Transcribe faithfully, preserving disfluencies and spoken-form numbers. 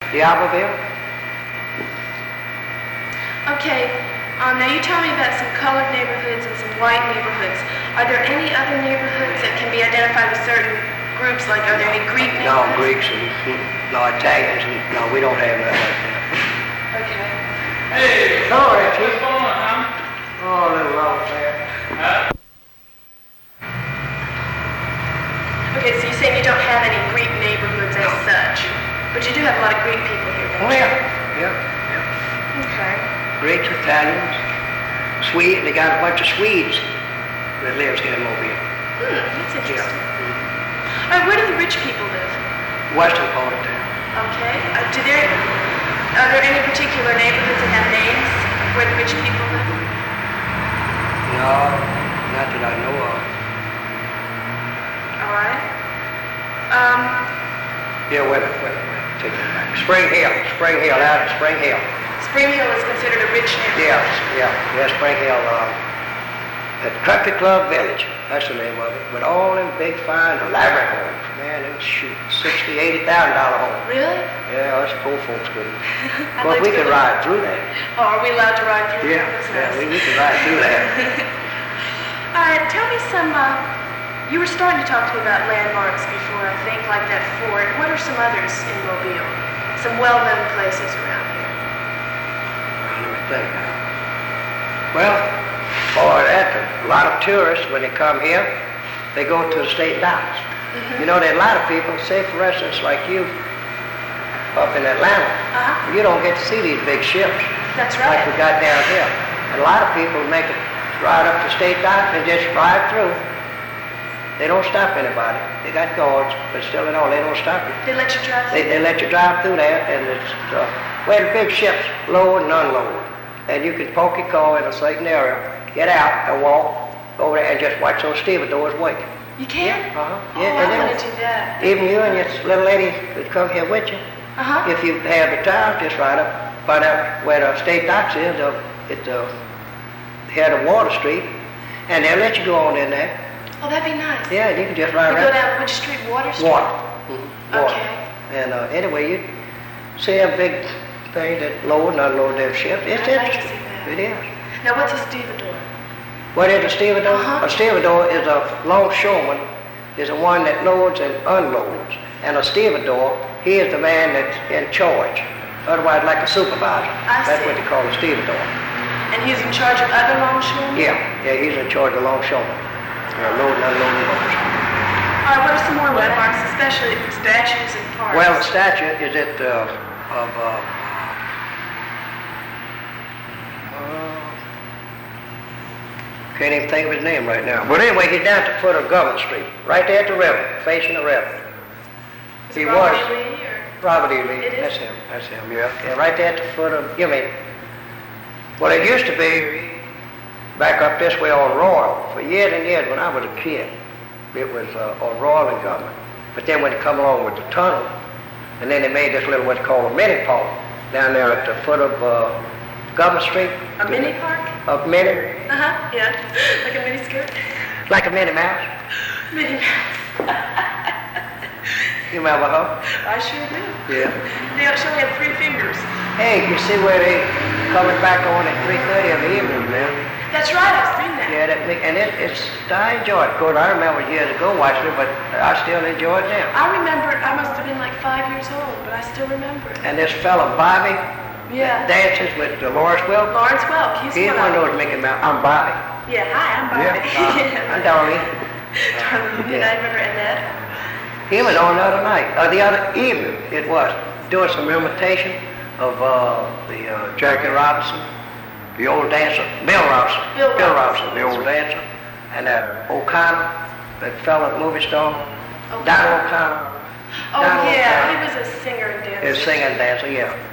D'Iberville. Okay, um, now you tell me about some colored neighborhoods and some white neighborhoods. Are there any other neighborhoods that can be identified with certain groups? Like, are there any Greek No, neighborhoods? Greeks and no Italians and no, we don't have that like that. Okay. Hey, Sorry, what's Chief. going on, huh? Oh, a little rough there. Huh? Okay, so you're saying you don't have any Greek neighborhoods as such, but you do have a lot of Greek people here, don't Oh, you? yeah, yeah, yeah. Okay. Greeks, Italians, Swede. They got a bunch of Swedes that lives here in Mobile. Hmm, that's Yeah. interesting. Mhm. All right, where do the rich people live? Western part of town. Okay. Uh, do there, are there any particular neighborhoods that have names where the rich people live? No, not that I know of. All right. Um, Yeah, wait a minute, wait a minute, take that back. Spring Hill, Spring Hill, out at Spring Hill. Spring Hill is considered a rich neighborhood. Yeah, yeah, yeah, Spring Hill, uh, at Country Club Village, that's the name of it. With all them big, fine, elaborate homes, man, them shoot, sixty, eighty thousand dollar homes. Really? Yeah, us poor folks couldn't. I'd Of course, like we to could go ride through that. Oh, are we allowed to ride through? Yeah, That's yeah, nice. we, we could ride through that. All right, tell me some, uh, you were starting to talk to me about landmarks before, I think, like that fort. What are some others in Mobile? Some well-known places around here? Well, let me think now. Well, for that, a lot of tourists, when they come here, they go to the state docks. Mm-hmm. You know, there are a lot of people, say for instance, like you, up in Atlanta, Uh-huh. you don't get to see these big ships That's like right. we got down here. And a lot of people make it right up to state docks and just ride through. They don't stop anybody. They got guards, but still at all, they don't stop you. They let you drive They, through? they let you drive through there, and it's uh, where the big ships load and unload. And you can park your car in a certain area, get out and walk over there and just watch those stevedores wait. You can? Uh-huh. Oh, Yeah, I and then want to do that. even you and your little lady that come here with you, Uh-huh. if you have the time, just ride up, find out where the state docks is, uh, at the head of Water Street, and they'll let you go on in there. Oh, that'd be nice. Yeah, and you can just ride You go right. down which street? Water Street? Water. Mhm, water. Okay. And uh, anyway, you see a big thing that load and unload their ships. It's I'd like to interesting. see that. It is. Now, what's a stevedore? What is a stevedore? Uh-huh. A stevedore is a longshoreman, is the one that loads and unloads. And a stevedore, he is the man that's in charge. Otherwise, like a supervisor. I That's see. what they call a stevedore. And he's in charge of other longshoremen? Yeah, yeah, he's in charge of longshoremen. Yeah, loading and unloading boats. All right, what are some more landmarks, especially statues and parks? Well, the statue is at, uh, of, uh, uh, can't even think of his name right now. But anyway, he's down at the foot of Government Street, right there at the river, facing the river. Is he it was. Robert E. Lee, or? Robert E. Lee, It is? that's him, that's him, yeah. Yeah, right there at the foot of, you mean, well, it used to be back up this way on Royal. For years and years, when I was a kid, it was uh, on Royal and Government. But then when they come along with the tunnel, and then they made this little what's called a mini park down there at the foot of uh, Government Street. A mini park? A mini, Uh-huh, yeah. Like a mini skirt? like a Minnie Mouse. Mini mouse. You remember her? I sure do. Yeah. They actually have three fingers. Hey, you see where they coming back on at three thirty in the evening, man? That's right, I've seen that. Yeah, that, and it, it's, I enjoy it. Of course, I remember years ago watching it, but I still enjoy it now. I remember, I must have been like five years old, but I still remember it. And this fella, Bobby, Yeah. dances with Dolores Wilk. Lawrence Welk, he's, He's one one of of those Mickey Mouse. I'm Bobby. Yeah, hi, I'm Barbie. Yeah, I'm Dolly. Darling, and I remember Annette. He was on the other night, or the other evening it was, doing some imitation of uh, the uh, Jackie Robinson, the old dancer, Bill Robinson, Bill Robinson. Robinson, the old dancer, and that O'Connor, that fella, movie star, O'Connor. Donald O'Connor. Oh Donald yeah, O'Connor he was a singer and dancer. is singing dancer, yeah.